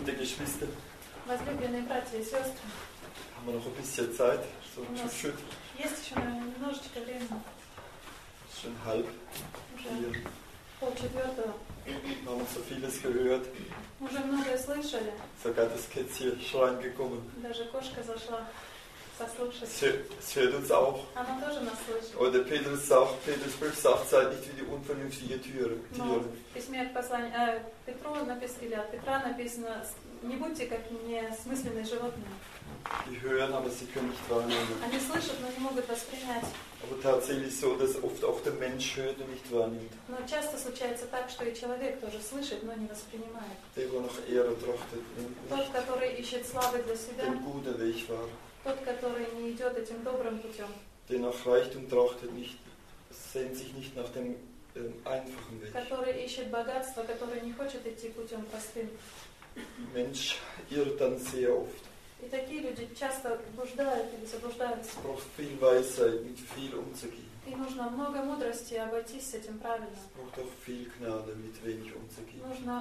Geliebte Geschwister, Возлюбленные братья и сестры, haben wir noch ein bisschen Zeit? So У нас tschüss, есть еще, наверное, немножечко времени. schon halb Уже 4. 3:30. Wir haben so vieles gehört. Уже многое слышали. Sogar das Kätzchen ist reingekommen. Даже кошка зашла послушать. Es hört uns auch. Она тоже нас слышит. Oder Petrus Brief sagt, seid nicht wie die unvernünftige Tiere. Но в письме к посланию Петру написано, или от Петра написано, не будьте как несмысленные животные. Die hören, aber sie können nicht wahrnehmen. Они слышат, но не могут воспринять. Aber tatsächlich so, dass oft auch der Mensch hört und nicht wahrnimmt. Но часто случается так, что и человек тоже слышит, но не воспринимает. Der, der nach Ehre trachtet, Тот, который ищет славы для себя, den guten Weg war. тот, который не идет этим добрым путем, Der nach Reichtum trachtet, sehnt sich nicht nach dem einfachen Weg. который ищет богатство, который не хочет идти путем простым. Mensch irrt dann sehr oft. И такие люди часто блуждают или заблуждаются. Es braucht viel Weisheit, mit viel umzugehen. И нужно много мудрости обойтись с этим правильно. Es braucht auch viel Gnade, mit wenig umzugehen.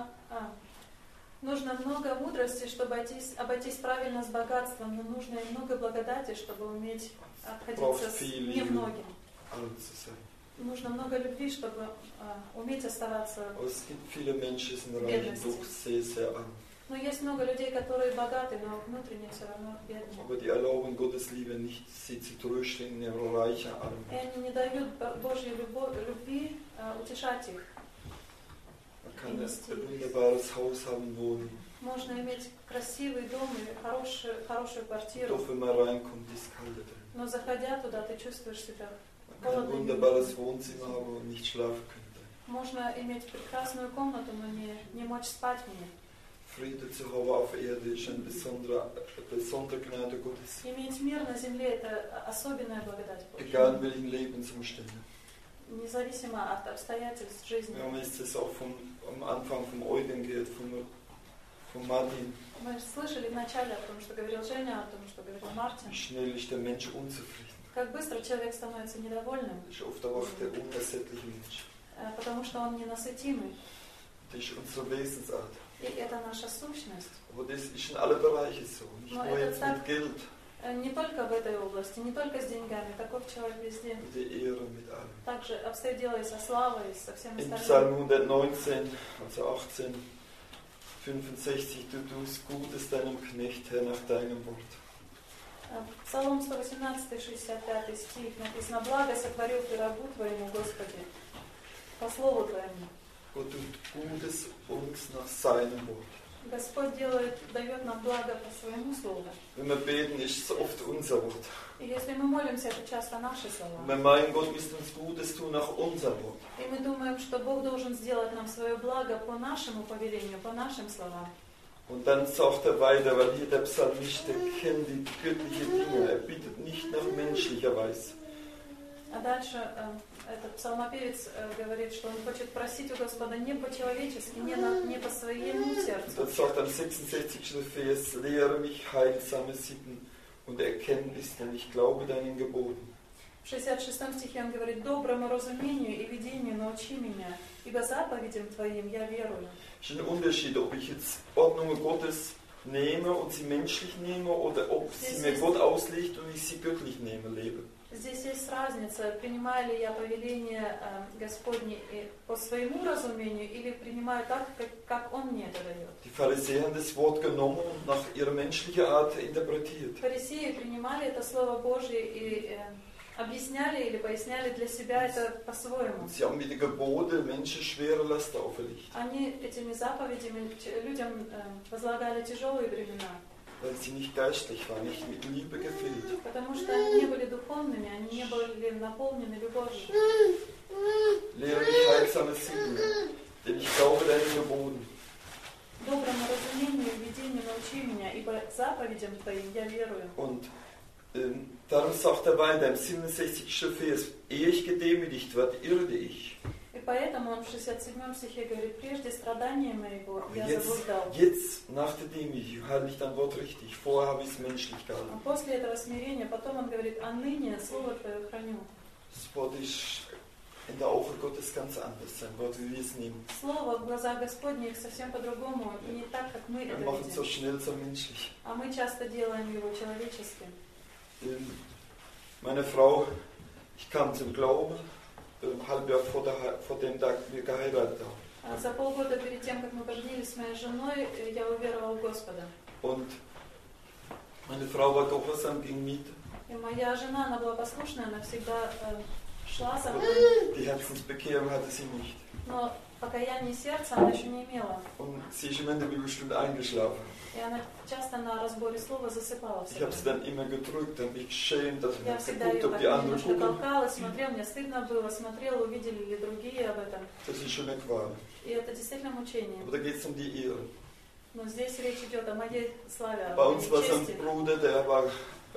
Нужно много мудрости, чтобы обойтись правильно с богатством, но нужно и много благодати, чтобы уметь обходиться с немногим. Arm zu sein. Нужно много любви, чтобы уметь оставаться. Aber es gibt viele Menschen, die sind reich und doch sehr, sehr arm. Но есть много людей, которые богаты, но внутренне все равно бедные. Aber die erlauben Gottes Liebe nicht, sie zu trösten in ihrer reichen Armut. И они не дают Божьей любви утешать их. Man kann ein wunderbares Haus haben, wohnen. Можно иметь красивый дом и хорошую квартиру. Doch wenn man reinkommt, ist kalt drin. Но заходя туда, ты чувствуешь себя Man kann ein wunderbares Wohnzimmer haben und nicht schlafen können. Можно иметь прекрасную комнату, но не мочь спать в ней. Friede zu haben auf Erde ist eine besondere Gnade Gottes. Иметь мир на земле – это особенная благодать Божья. Egal in welchen Lebensumständen. Независимо от обстоятельств жизни. Wir haben jetzt das auch am Anfang vom Eugen gehört, von Martin. Мы слышали вначале о том, что говорил Женя, о том, что говорил Мартин. Wie schnell ist der Mensch unzufrieden. Как быстро человек становится недовольным. Das ist oft auch der unersättliche Mensch. Потому что он ненасытимый. Das ist unsere Wesensart. И это наша сущность. Aber das ist in allen Bereichen so, nicht nur jetzt mit Geld. Не только в этой области, не только с деньгами, таков человек везде. Mit der Ehre, mit allem. Также обстоит дело и со славой, и со всем In остальным. Psalm 119, also 18, 65, du tust Gutes deinem Knecht, Herr, nach deinem Wort. Псалом 118, 65 стих написано: «Благо сотворил ты рабу твоему, Господи, по слову твоему». Gott tut Gutes uns nach seinem Wort. Господь дает нам благо по своему слову. Wenn wir beten, ist es oft unser Wort. И если мы молимся, это часто наши слова. Wir meinen, Gott müsste uns Gutes tun nach unserem Wort. И мы думаем, что Бог должен сделать нам свое благо по нашему повелению, по нашим словам. Und dann sagt er weiter, weil hier der Psalmist, der kennt die göttlichen Dinge, er bittet nicht nach menschlicher Weise. А дальше этот псалмопевец говорит, что он хочет просить у Господа не по-человечески, не по своему сердцу. Und dann sagt er am 66. Vers, lehre mich heilsame Sitten und Erkenntnis, denn ich glaube deinen Geboten. В 66 стихе он говорит: «Доброму разумению и видению научи меня, ибо заповедям Твоим я верую». Es ist ein Unterschied, ob ich jetzt Ordnungen Gottes nehme und sie menschlich nehme oder ob sie mir Gott auslegt und ich sie göttlich nehme, lebe. Здесь есть разница, принимаю ли я повеление Господне по своему разумению или принимаю так, как Он мне это дает. Die Pharisäer haben das Wort genommen und nach ihrer menschlichen Art interpretiert. Фарисеи принимали это Слово Божье и объясняли или поясняли для себя это по-своему. Sie haben mit den Geboten Menschen schwere Last auferlegt. Они этими заповедями людям возлагали тяжелые бремена. Weil sie nicht geistlich waren, nicht mit Liebe gefüllt. Потому что они не были духовными, они не были наполнены любовью. Lehre mich heilsame Sitten, denn ich glaube deinen Geboten. Доброму разумению и видению научи меня, ибо заповедям Твоим я верую. Und darum sagt er weiter im 67. Vers, ehe ich gedemütigt werde, irrte ich. И поэтому он в 67 стихе говорит: «Прежде страдания моего я заблуждал». Jetzt, nach der Demütigung, halte ich dein Wort richtig. Vorher habe ich es menschlich gehalten. А после этого смирения, потом он говорит: «А ныне слово Твое храню». Das Wort ist in der Augen Gottes ganz anders sein, Wort, wie wir es nehmen. Слово в глазах Господних совсем по-другому и не так, как мы Wir это machen es so видим. schnell, so menschlich. А мы часто делаем его человеческим. Meine Frau, ich kam zum Glauben, ein halbes Jahr vor dem Tag wir geheiratet haben. За полгода перед тем, как мы поженились с моей женой, я уверовала в Господа. Und meine Frau war gehorsam gegen mich. И моя жена, она была послушная, она всегда шла за мной. Die Herzensbekehrung hatte sie nicht. Но покаяние сердца она еще не имела. Und sie ist immer in der Bibelstunde eingeschlafen. И она часто на разборе слова засыпала. Ich habe sie dann immer gedrückt, habe mich geschämt, dass Я ich всегда geguckt, ее ob так die anderen немножко gucken. толкала, смотрела, мне стыдно было, смотрела, увидели ли другие об этом. Das ist schon eine Qual. И это действительно мучение. Aber da geht es um die Ehre. Но здесь речь идет о моей славе, Bei о uns моей war so ein чести. Bruder, der war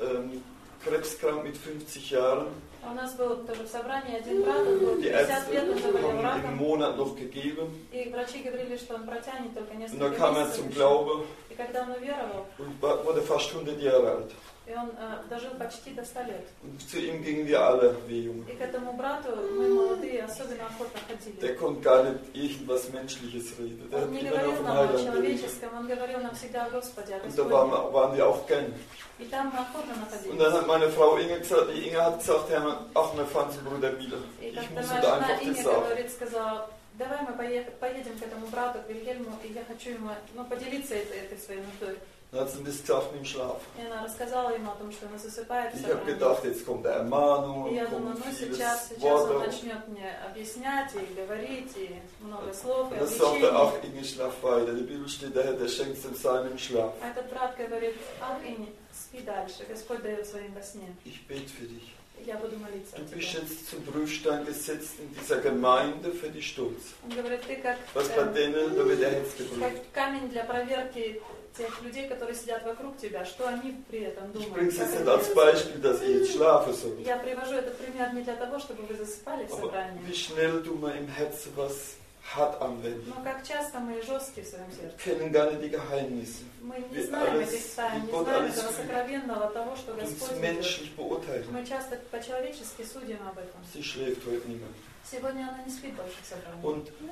krebskrank mit 50 Jahren. У нас был тоже в собрании один брат, он был Die 50 лет, он заболел haben ihm einen раком. Monat noch gegeben. И врачи говорили, что он протянет только Und несколько dann kam er месяцев. zum еще. Glauben И когда он уверовал, und wurde fast 100 Jahre alt. и он дожил почти до 100 лет. Und zu ihm gingen wir alle, wir Jungen. И к этому брату мы молодые особенно охотно Der ходили. konnte gar nicht irgendwas Menschliches reden. Der Он hat не immer nur говорил vom нам о Heiland geredet. человеческом, он говорил нам всегда о Господе, о Und da Господе. waren wir auch gern. И там мы охотно Und dann hat находились. meine Frau Inge gesagt, die Inge hat gesagt, Herr, ach, wir fahren zum Bruder wieder. И Ich как-то muss моя ihm da жена einfach Инга das sagen. говорит, сказала, давай мы поедем к этому брату, к Вильгельму, и я хочу ему поделиться этой своей нуждой. Dann hat sie ihm das gesagt mit dem Schlaf. И она рассказала ему о том, что она засыпает в Ich habe собрании. gedacht, jetzt kommt der Ermahnung, И я думаю, kommt ну vieles сейчас он Worte. начнет мне объяснять и говорить, и много слов, и Und dann sagt er, обличений. ach, Inge, schlaf weiter. Die Bibel steht daher, der schenkt in seinem Schlaf. А этот брат говорит, ах, Инни, спи дальше, Господь дает своим во сне. Ich bete für dich. Я буду молиться о Du bist тебе. jetzt zum Prüfstein gesetzt in dieser Gemeinde für die Stolz. Он говорит, ты как, Was bei denen, da wird der Herz как geprüft. камень для проверки тех людей, которые сидят вокруг тебя, что они при этом Ich думают. bringe es Как jetzt они nicht als себя Beispiel, dass ihr jetzt schlafen sollt. Я привожу этот пример не для того, чтобы вы засыпали в Aber собрании, wie schnell tun wir im Herzen was hart anwenden. но как часто мы жесткие в своем сердце. Wir kennen gar nicht die Geheimnisse. Мы не Wir знаем alles, этих тайн, wie не Gott знаем alles этого fühlt. сокровенного, того, что Uns Господь ведет. menschlich beurteilen. Мы часто по-человечески судим об этом. Sie schläft heute nicht mehr. Сегодня она не спит больше в собрании.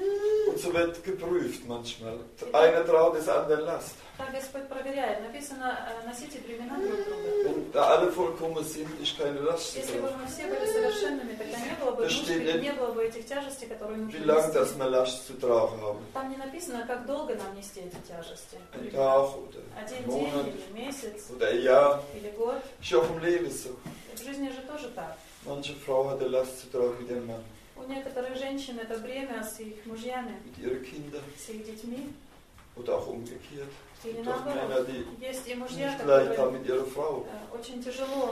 Und so wird geprüft manchmal. Einer traut des anderen Last. Так Господь проверяет. Написано, носите бремена друг друга. Wenn da alle vollkommen sind, ist keine Last Если бы drauf. мы все были совершенными, тогда не было бы Das нужды, steht не было бы этих tяжестей, которые Wie нужно lange нести. das wir Last zu tragen haben. Там не написано, как долго нам нести эти тяжести. Ein Tag oder Один ein Monat день или месяц oder ein Jahr. или год. Ist auch im Leben so. В жизни же тоже так. Manche Frau hat eine Last zu tragen mit ihrem Mann, У некоторых женщин это бремя с их мужьями, mit ihren Kindern с их детьми. oder auch umgekehrt. Или Doch Männer, наоборот. die Есть и мужья, nicht leicht которые haben mit ihrer Frau. очень тяжело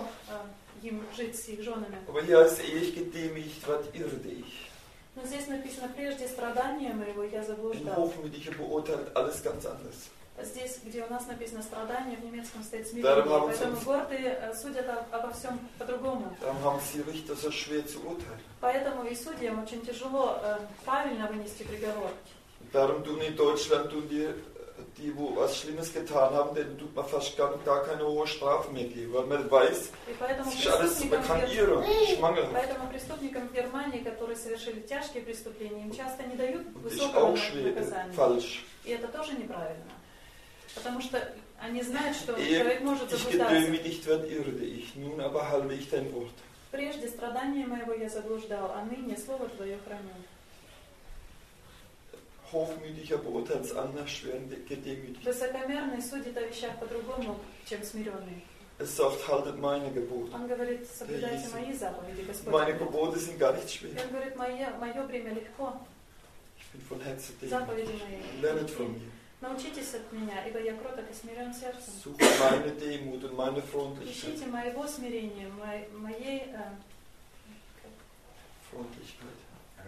им жить с их женами. Aber hier heißt ewig gedemütigt, was irrte ich. Но здесь написано, прежде страдания моего я Ein заблуждал. Hochmütiger beurteilt alles ganz anders. Здесь, где у нас написано страдания, в немецком стоит Darum смирение. haben Поэтому sie- гордые судят обо всем по-другому. Darum haben sie Richter so schwer zu urteilen. Поэтому и судьям очень тяжело правильно вынести приговор. Darum tun in Deutschland die, wo was Schlimmes getan haben, denen tut man fast gar keine hohe Strafe mehr geben, weil man weiß, И поэтому es ist alles, man kann irren, es ist mangelhaft. Поэтому преступникам в Германии, которые совершили тяжкие преступления, им часто не дают Und das ist высокого auch schwer, наказания. falsch. И это тоже неправильно. Потому что они знают, что Ehe человек может ich заблуждаться. gedemütigt werde, irrte ich. Nun aber halte ich dein Wort. Прежде страдания моего я заблуждал, а ныне слово Твое храню. Hochmütiger beurteilt es anders, schwer gedemütigt. Высокомерный судит о вещах по-другому, чем смиренный. Es sagt, haltet meine Gebote. Он говорит, соблюдайте мои заповеди, Господь. Meine Gebote sind gar nicht И schwer. он говорит, мое бремя легко, Ich bin von Herzen заповеди demütig. мои. Lernet von mir. Научитесь от меня, ибо я кроток и смирен сердцем. Sucht meine Demut und meine Freundlichkeit. Ищите моего смирения, моей Freundlichkeit.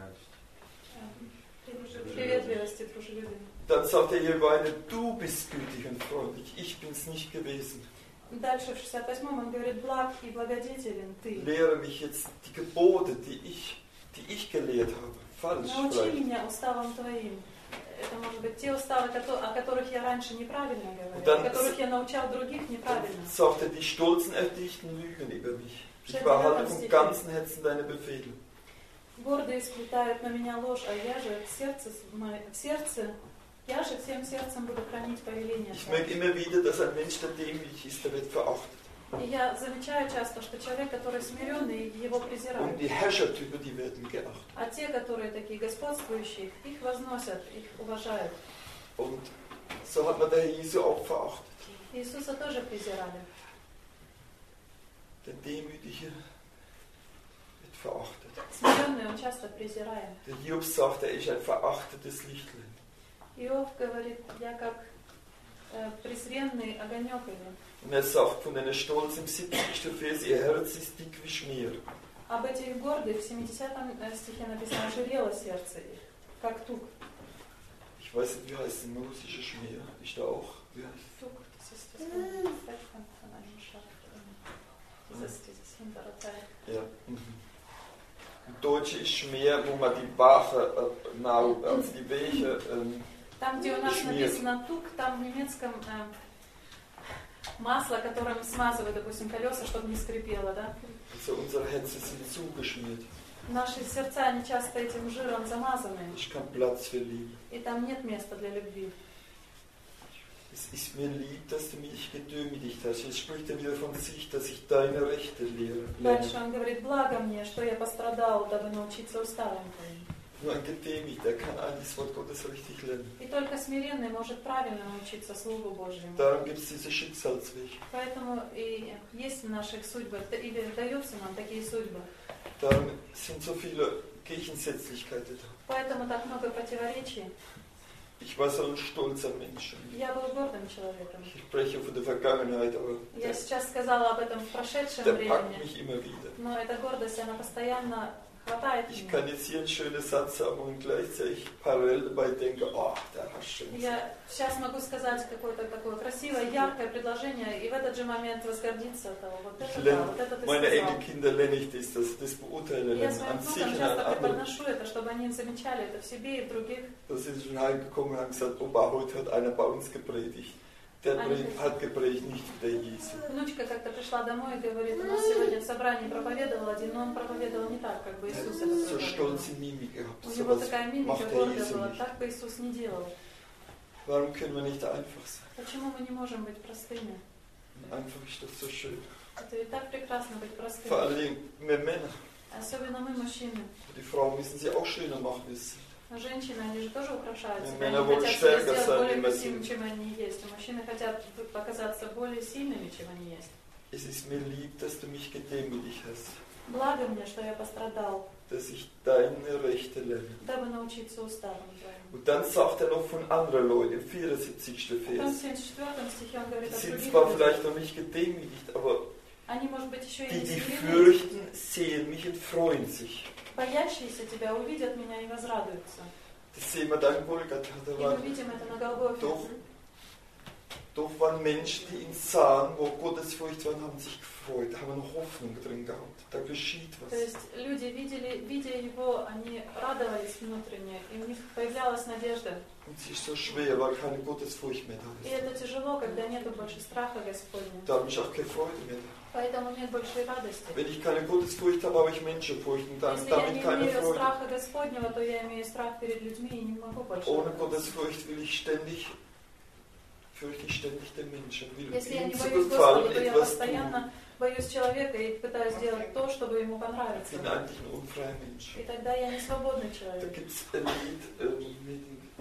приветливости, дружелюбия. Dann sagt er hier weiter, du bist gütig und freundlich, ich bin es nicht gewesen. Дальше в 68-м он говорит, благ и благодетелен ты. Lehre mich jetzt die Gebote, die ich gelehrt habe. Falsch Научи vielleicht. меня уставам твоим. Это может быть те уставы, о которых я раньше неправильно говорил, dann о которых я научал других неправильно. Sagt er, die Stolzen erdichten Lügen über mich. Ich behalte vom ganzen Herzen deine Befehle. Гордые сплетают на меня ложь, а я же всем сердцем буду хранить повеление. Ich merke immer wieder, dass ein Mensch, der demütig ist, der wird verachtet. И я замечаю часто, что человек, который смиренный, его презирают. Und die Herrschertypen, die werden geachtet. А те, которые такие господствующие, их возносят, их уважают. Und so hat man der Herr Jesu auch verachtet. Иисуса тоже презирали. Der Demütige wird verachtet. Смиренный он часто презираем. Der Hiob sagt, er ist ein verachtetes Lichtlein. Иов говорит, я как презренный огонек его. Und er sagt von einer Stolz im 70. Vers, ihr Herz ist dick wie Schmier. Об этих гордых в 70 стихе написано, ожирело сердце их, как тук. Ich weiß nicht, wie heißt ein russischer Schmier? Ist da auch? Wie heißt Тук, das ist das Fett von einem Schaf. Dieses hintere Teil. Ja. Im Deutschen ist Schmier, wo man die Bache, also die Weche Там, где у нас schmiert. написано тук, там в немецком масло, которым смазывают, допустим, колеса, чтобы не скрипело, да? Also unsere Herzen sind zugeschmiert. Наши сердца, они часто этим жиром замазаны, Es ist kein Platz für Liebe. и там нет места для любви. Es ist mir lieb, dass du mich gedemütigt hast. Jetzt spricht er wieder von sich, dass ich deine Rechte lehre. Дальше он говорит, благо мне, что я пострадал, дабы научиться уставам твоим. Nur ein Gedemütigter kann eigentlich das Wort Gottes richtig lernen. И только смиренный может правильно научиться Слову Божьему. Darum gibt es diese Schicksalswege. Поэтому и есть в наших судьбах, или даются нам такие судьбы. Darum sind so viele Gegensätzlichkeiten da. Поэтому так много противоречий. Ich war so ein stolzer Mensch. Я был гордым человеком. Ich spreche von der Vergangenheit, aber Я сейчас сказала об этом в прошедшем der packt времени. mich immer wieder. Но эта гордость, она постоянно хватает Ich меня. kann jetzt hier einen schönen Satz sagen und gleichzeitig parallel dabei denken, ach, der hast schön. Я сейчас могу сказать какое-то такое красивое, яркое предложение, и в этот же момент возгордиться от того. Вот это да, вот это ты Meine сказал. Enkelkinder lerne ich das, dass sie das beurteilen Я своим an sich внукам und an часто anderen. преподношу это, чтобы они замечали это в себе и в других. Da sind sie schon heimgekommen und haben gesagt, Opa, heute hat einer bei uns gepredigt. Der hat gepredigt, nicht der Jesus. Внучка как-то пришла домой и говорит, у нас сегодня в собрании проповедовал один, но он проповедовал не так, как бы Иисус это So проповедовал. stolze Mimik gehabt. У него Sowas такая мимика macht der гордая Jesus была, nicht. так бы Иисус не делал. Warum können wir nicht einfach sein? Почему мы не можем быть простыми? Einfach ist das so schön. Это ведь так прекрасно быть Vor простыми. allem wir Männer. Особенно мы, мужчины. Die Frauen müssen sie auch schöner machen müssen. Женщины, они же тоже украшают Ja, себя. Männer Они wollen хотят себя stärker сделать sein, более wie wir красивыми, sind. чем они есть. А мужчины хотят показаться более сильными, чем они есть. Es ist mir lieb, dass du mich gedemütigt hast, Благо мне, что я пострадал, dass ich deine Rechte lerne. дабы научиться уставам твоим. Und dann sagt er noch von anderen Leuten, im 74. Потом в Vers. 74 стихе он говорит Die о sind других zwar людях. vielleicht noch nicht gedemütigt, aber Они, может быть, еще и die, не die смирились. fürchten, sehen mich und freuen sich. Боящиеся тебя увидят меня и возрадуются. Das sehen wir da in Golgatha. Da И мы waren видим это на Голгофе. doch waren Menschen, die ihn sahen, wo Gottesfurcht waren, haben sich gefreut, haben Hoffnung drin gehabt. Da geschieht То was. есть люди видя его, они радовались внутренне, и у них появлялась надежда. Und es ist so schwer, weil keine Gottesfurcht mehr И da ist. это тяжело, когда нету больше страха Господня. Da habe ich auch keine Freude mehr. Поэтому нет большей радости. Wenn ich keine Gottesfurcht habe, habe ich Menschenfurcht und dann Если я damit не keine имею Freude. страха Господнего, то я имею страх перед людьми и не могу больше Ohne радоваться. Gottesfurcht fürchte ich ständig den Menschen, will Если я ihm не zu боюсь gefallen, Господа, то я etwas tun. постоянно боюсь человека и пытаюсь сделать то, чтобы ему Ich понравиться. bin eigentlich ein unfreier Mensch. И тогда я не свободный Da человек. gibt es ein Lied,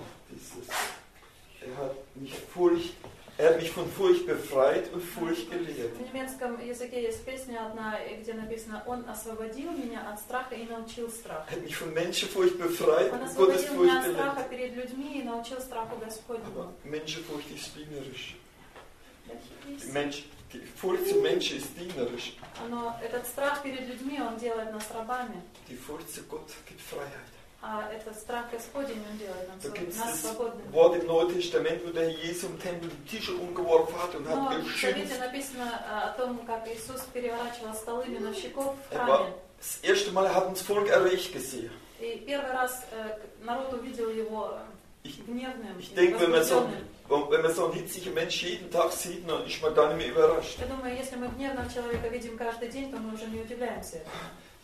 er hat mich von Furcht befreit und Furcht gelehrt. В немецком языке есть песня одна, где написано «Он освободил меня от страха и научил страх». Er hat mich von Menschenfurcht befreit Он und освободил Gottesfurcht меня от страха gelehrt. перед людьми и научил страху Господнему. Aber Menschenfurcht ist dienerisch. Yes. Die Furcht zum Menschen ist dienerisch. Но этот страх перед людьми, он делает нас рабами. Die Furcht zu Gott gibt Freiheit. А этот страх Господень, он делает Da gibt es нас das свободными. Wort im Neuen Testament, wo der Jesus im Tempel die Tische umgeworfen hat und Но hat в Совете geschimpft. написано о том, как Иисус переворачивал столы миновщиков в Er храме. war, das erste Mal hat uns Volk erregt gesehen. И первый раз народ увидел его гневным, Ich denke, wenn man возбужденным. so einen hitzigen Mensch jeden Tag sieht, dann ist man gar nicht mehr überrascht. Я думаю, если мы гневного человека видим каждый день, то мы уже не удивляемся.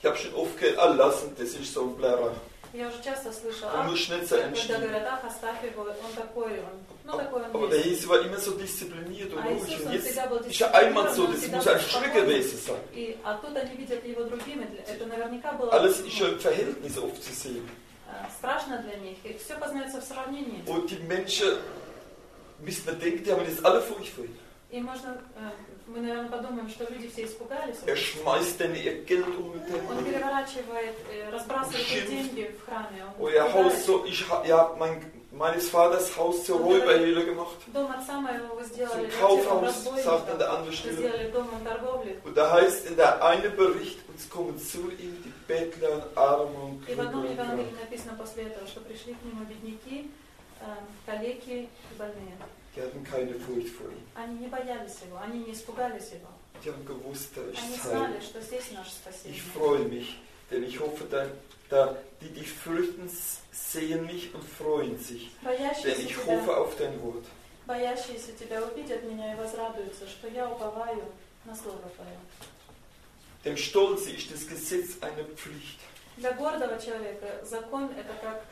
Ich habe schon oft gehört, lassen, das ist so ein Blärrer. Я уже часто слышала, Du musst nicht so когда einstellen. говорят, ах, оставь его, он такой, такой Aber он der есть. Jesus war immer so diszipliniert und А ruhig. Иисус, Und он jetzt всегда был ist er einmal so, дисциплинирован, он das всегда muss был ein Schreck спокоен. gewesen sein. А тут они видят его другими, это наверняка было Alles ist schon im Verhältnis oft zu sehen. страшно для них, и все познается в сравнении. Und die Menschen, müssen wir denken, die haben das alle Furcht vor ihm. И можно, мы, наверное, подумаем, что люди все испугались. Schmeißt denn ihr Geld um mit dem. Он переворачивает, разбрасывает их деньги в храме. Oh, ihr Haus so, meines Vaters Haus zur Räuberhöhle gemacht. Дом отца моего вы сделали Zum Kaufhaus, sagt an der anderen Stelle. сделали домом торговли. Und da heißt in der einen Bericht, uns kommen zu ihm die Bettler und Arme und И в одном Krüppel und Евангелии Kranke. написано после этого, что пришли к нему бедняки, калеки и больные. Die hatten keine Furcht vor ihm. Они не боялись его, они не испугались его. Die haben gewusst, da Они ist знали, Heil. что здесь наше спасение. Ich freue mich, denn ich hoffe, die dich fürchten, sehen mich und freuen sich. Denn ich hoffe auf dein Wort. Боящиеся тебя увидят меня и возрадуются, что я уповаю на слово твое. Dem Stolze ist das Gesetz eine Pflicht. Для гордого человека закон это как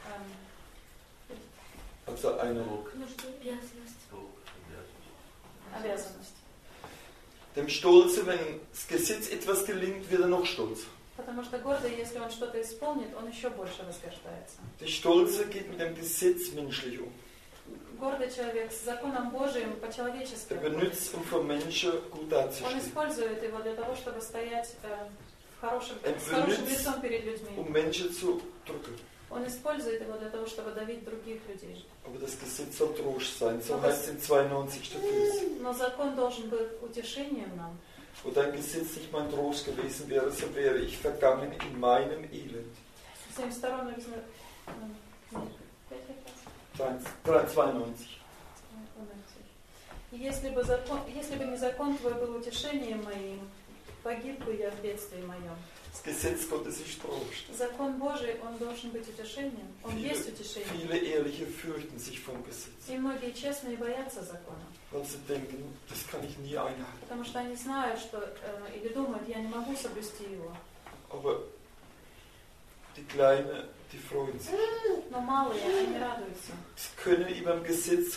Also eine обязанность. Dem Stolze, wenn das Gesetz etwas gelingt, wird er noch stolzer. Потому что гордый, если он что-то исполнит, он еще больше возгождается. Der Stolze geht mit dem Gesetz menschlich um. Гордый человек с законом Божиим по-человечески. Er benutzt, um für Menschen gut Он dazustehen. использует его для того, чтобы стоять с хорошим benutzt, лицом перед людьми. Um Menschen zu drücken. Он использует его для того, чтобы давить других людей. Aber das Gesetz soll Trost sein, so heißt es in 92 Statuts. Но закон должен быть утешением нам. Wo dein Gesetz nicht mein Trost gewesen wäre, so wäre ich vergangen in meinem Elend. 72 написано. 92. Если бы не закон твой был утешением моим, погиб бы я в бедствии моем. Das Gesetz Gottes ist Trost. Закон Божий, он должен быть утешением. Он есть утешение. Viele Ehrliche fürchten sich vom Gesetz. И многие честные боятся закона. Weil sie denken, das kann ich nie einhalten. Потому что они знают, что, или думают, я не могу соблюсти его. Aber die Kleinen, die freuen sich. Но малые, они радуются. Sie können über dem Gesetz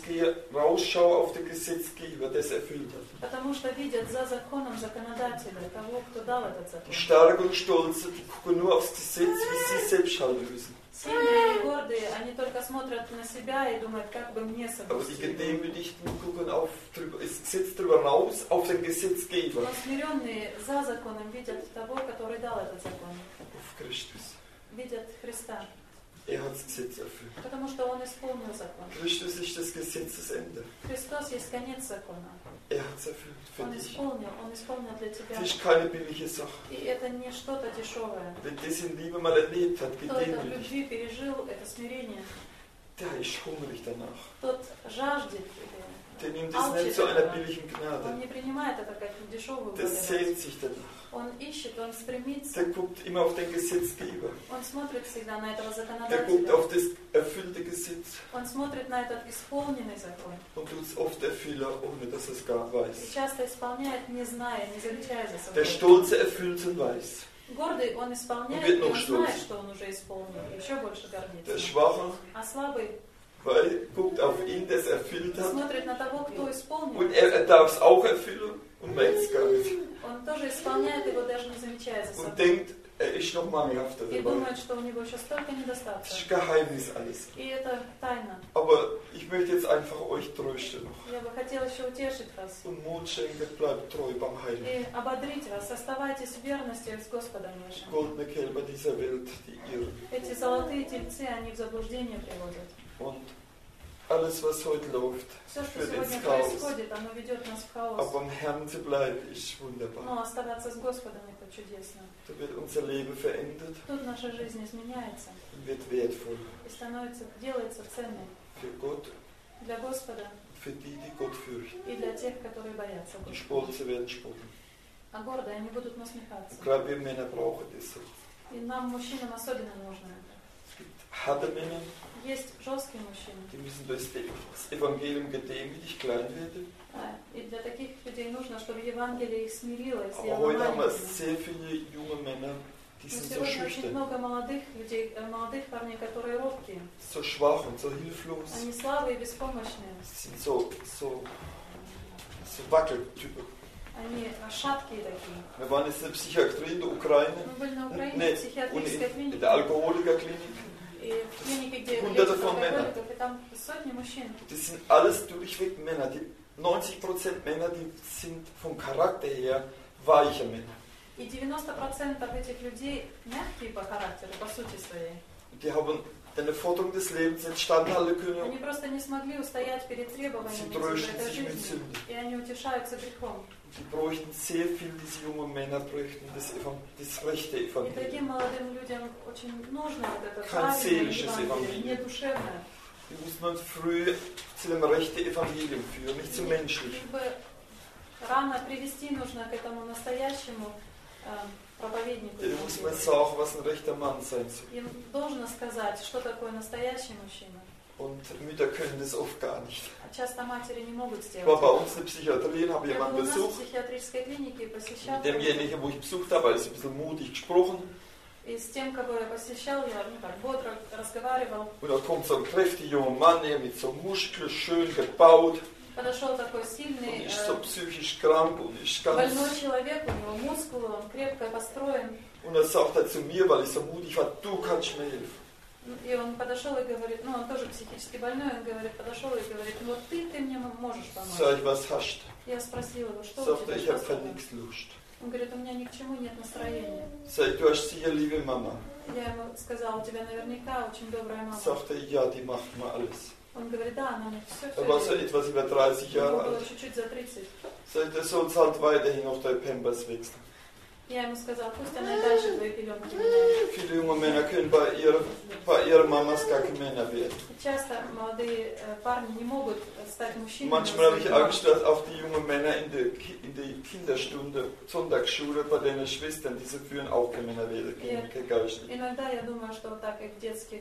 rausschauen auf den Gesetzgeber, der es erfüllt hat. Потому что видят за законом законодателя, того, кто дал этот закон. Die Starken und Stolzen, die gucken nur aufs Gesetz, wie sie selbst halten müssen. Сильные и гордые, они только смотрят на себя и думают, как бы мне Aber die соблюсти его. Gedemütigten gucken auf das Gesetz drüber raus, auf den Gesetzgeber. Но смиренные за законом видят того, который дал этот закон. Auf Christus. Видят Христа. Er hat das Gesetz erfüllt. Потому что Он исполнил закон. Christus ist das Gesetzesende. Христос есть конец закона. Er hat es erfüllt für Он dich. исполнил для тебя. Es ist keine billige Sache. И это не что-то дешевое. Wer das in Liebe mal erlebt hat, Кто это в gedemütigt, любви пережил, это смирение, der ist hungrig danach. тот жаждет, Der nimmt es nicht zu einer billigen он Gnade. не принимает это как дешевую Der благодать. sehnt sich danach. Он ищет, он стремится, Der guckt immer auf den Gesetzgeber. он смотрит всегда на этого Der guckt законодателя. auf das erfüllte Gesetz Он смотрит на этот исполненный закон. und tut es oft erfüllen, ohne dass er es gar И weiß. часто исполняет, не зная, не замечая за Der собой. Stolze erfüllt und weiß. Гордый, он исполняет, wird и noch он stolz. знает, что он уже исполнил. И еще больше Der гордится. Schwache, А слабый weil guckt auf ihn, der es erfüllt hat. смотрит на того, кто исполнил. Und er darf es auch erfüllen und merkt es gar nicht. Он тоже исполняет его, даже не замечая за Und собой. denkt, er ist noch mangelhafter И dabei. думает, что у него еще столько Das недостатков. ist Geheimnis alles. И это тайна. Aber ich möchte jetzt einfach euch trösten noch. Я бы хотела еще утешить вас Und Mut schenken, bleibt treu beim Heiligen. и ободрить вас. Оставайтесь в верности с Господом вашим. Goldene Kälber dieser Welt, die irren. Эти золотые тельцы, они в заблуждение приводят. Und alles, was heute läuft, Все, что führt ins сегодня Chaos. происходит, оно ведет нас в хаос. Aber am Herrn zu bleiben, ist wunderbar. Но оставаться с Господом это чудесно. Da wird unser Leben verändert Тут наша жизнь изменяется und wird wertvoll. и становится, делается ценной Für Gott, для Господа für die, die Gott fürchten. и для тех, которые боятся Die Господа. Stolze werden spotten. А гордые, они будут насмехаться. Und gerade wir Männer brauchen das so. И нам, мужчинам, особенно нужно это. Es gibt harte Männer, Есть жесткие мужчины. die müssen durch das Evangelium gedemütigt klein werden. И для таких людей нужно, чтобы Евангелие их смирило и Aber сделало heute haben wir маленькими. sehr viele junge Männer, Die Но sind so сегодня очень schüchtern, много молодых людей, молодых парней, которые робкие. so schwach und so hilflos. Они слабые и беспомощные. Sie sind so Wackeltypen. Они шаткие такие. Wir waren jetzt in der Psychiatrie in der Ukraine, Мы были на Украине, nee, в психиатрической in клинике. der Alkoholikerklinik. И в клинике, где Hunderte лечат von Männern. алкоголиков, и там сотни мужчин. Das sind alles durchweg Männer. Die 90% Männer, die sind vom Charakter her weiche Männer. И 90% этих людей мягкие по характеру, по сути своей. Die haben eine Forderung des Lebens nicht standhalten können. Они просто не смогли устоять перед требованиями этой жизни. И они утешаются грехом. Die bräuchten sehr viel, diese jungen Männer bräuchten das rechte И Evangelium. таким молодым людям очень нужно вот это Kein правильное seelisches Евангелие, Evangelium. не душевное. Die muss man früh zu dem rechten Evangelium führen, nicht zu menschlich. Их бы рано привести нужно к этому настоящему проповеднику. Den muss man sagen, was ein rechter Mann sein soll. Им должно сказать, что такое настоящий мужчина. Und Mütter können das oft gar nicht. А часто матери не могут Ich war bei сделать. uns in der Psychiatrie und habe Я jemanden был у нас в besucht. психиатрической клинике и посещал. Mit demjenigen, wo ich besucht habe, ist ein bisschen mutig gesprochen. И с тем, кого я посещал, я так бодро разговаривал. Und da kommt so ein kräftiger junger Mann, der mit so Muskeln schön gebaut Подошел такой und сильный, ist so psychisch krank und ist ganz. больной человек, у него мускулы, он крепко построен. Und dann sagt er zu mir, weil ich so mutig war, du kannst mir helfen. И он подошел и говорит, ну он тоже психически больной, он говорит, подошел и говорит, ну вот ты мне можешь помочь. Sag ich, was hast du? Я спросила его, что у Sagt тебя, er, ich что habe с für тобой? nichts Lust. Он говорит, у меня ни к чему нет настроения. Sag ich, du hast sicher liebe Mama. Я ему сказала, у тебя наверняка очень добрая мама. Sagt er, ja, die macht mal alles. Он говорит, да, она мне все Er war so делает. etwas über 30 Jahre Ему было alt. чуть-чуть за 30. Sag ich, der soll uns halt weiterhin auf deine Pampers wechseln. Я ему сказала, пусть она и дальше твои пеленки меняет. Viele junge Männer können bei ihren Mamas gar keine Männer werden. Часто молодые парни не могут стать мужчинами. Manchmal habe ich Angst, dass auch die jungen Männer in der Kinderstunde, Sonntagsschule bei den Schwestern, diese führen auch keine Männer werden können, keine Geistlichen. Иногда я думаю, что вот так и в детских,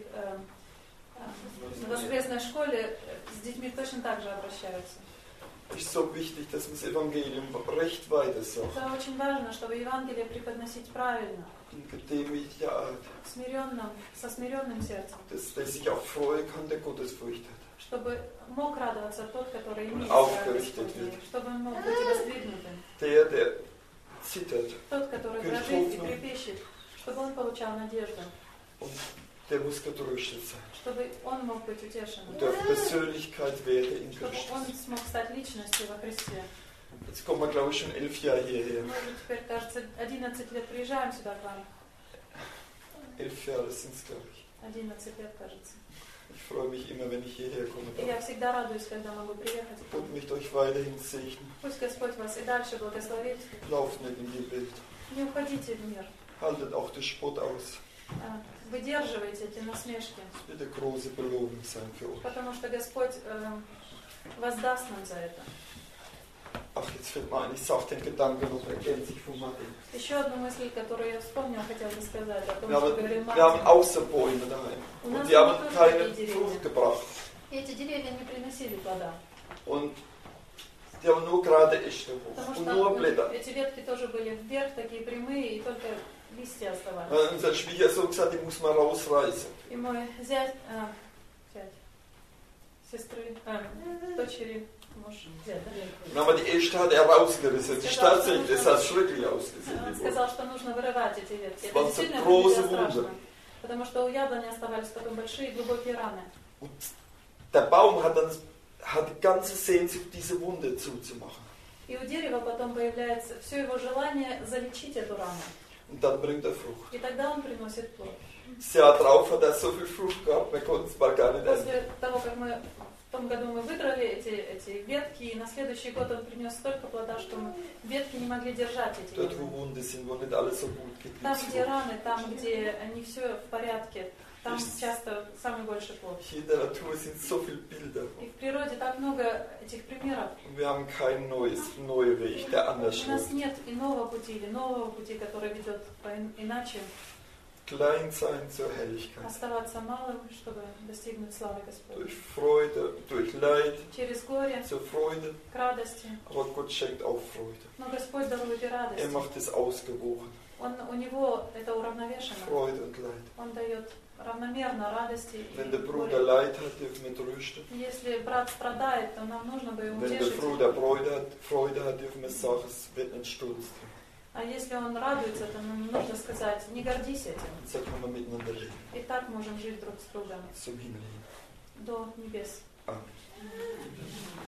в воскресной школе с детьми точно так же обращаются. Es ist so wichtig, dass man das Evangelium recht weiter sagt. Это очень важно, чтобы Евангелие преподносить правильно, In gedemütiger Art. со смиренным сердцем, Dass der sich auch freuen kann, der Gottesfurcht hat. чтобы мог радоваться тот, который имеет Aufgerichtet Господне, wird. чтобы он мог быть воздвигнутым, Der zittert тот, который Kriegt дрожит и Hoffnung. трепещет, чтобы он получал надежду, und der muss getröstet sein. чтобы он мог быть утешен, Und der Persönlichkeit werde in чтобы он Christus. смог стать личностью во Христе. Jetzt kommen wir, glaube ich, schon 11 Jahre hierher. Мы уже теперь, кажется, 11 лет приезжаем сюда к вам. 11 Jahre sind es, glaube ich. 11 лет, кажется. Ich freue mich immer, wenn ich hierher komme. И я всегда радуюсь, когда могу приехать. Gott möchte euch weiterhin segnen. Пусть Господь вас и дальше благословит. Lauft nicht in die Welt. Не уходите в мир. Haltet auch den Spott aus. Выдерживайте эти насмешки, Es wird eine große Belohnung sein für euch. потому что Господь воздаст нам за это. Ach, jetzt fällt mir ein, ich sage den Gedanken noch ergänzlich von Martin. Еще одну мысль, которую я вспомнила, хотела бы сказать о том, Wir что haben, говорил wir haben Мартин. Außerbäume daheim. Und die haben keine Frucht gebracht. И эти деревья не приносили плода, Und die haben nur gerade Äste hoch потому und что nur Blätter. эти ветки тоже были вверх, такие прямые, и только листья оставались. Dann hat unser Schwiegersohn gesagt, die muss man rausreißen. И мой зять, сестры, дочери, муж, зять, да? Dann haben wir die Äste hat er rausgerissen. Das ist tatsächlich, das hat schrecklich Он ausgesehen. сказал, что нужно вырывать эти ветки. Это Вам действительно große выглядело Wunde. страшно, потому что у яблони оставались потом большие глубокие раны. Und der Baum hat dann die ganze Sehnsucht, diese Wunde zuzumachen. И у дерева потом появляется все его желание залечить эту рану. Und dann bringt er Frucht. И тогда он приносит плод. Das Jahr drauf hat er so viel Frucht gehabt, wir konnten es mal gar nicht ernten. После того, как мы в том году мы выдрали эти ветки, и на следующий год он принес столько плода, что мы ветки не могли держать эти Dort, wo ветки. Wunde sind, wo nicht alles so gut geht. Там, gibt's где Frucht. раны, там, где не все в порядке, там часто самый большой плод. Hier in der Natur sind so viele Bilder. И в природе так много этих примеров. Und wir haben keinen neuen Weg, der anders У нас läuft. нет иного пути или нового пути, который ведет иначе. Klein sein zur Herrlichkeit. Оставаться малым, чтобы достигнуть славы Господа. Durch Freude, durch Leid, Через горе zur Freude. к радости. Aber Gott schenkt auch Freude. Но Господь дарует и радость. Er macht es ausgewogen. у него это уравновешено. Freude und Leid. Он дает равномерно радости Wenn и der боли. Bruder Leid hat, dürfen wir trösten. Если брат страдает, то нам нужно бы его Wenn der утешить. Bruder Freude hat, dürfen wir sagen, es wird nicht stolz. А если он радуется, то нам нужно сказать, не гордись этим. So können wir miteinander leben. И так можем жить друг с другом Zum Himmel hin. до небес. Amen.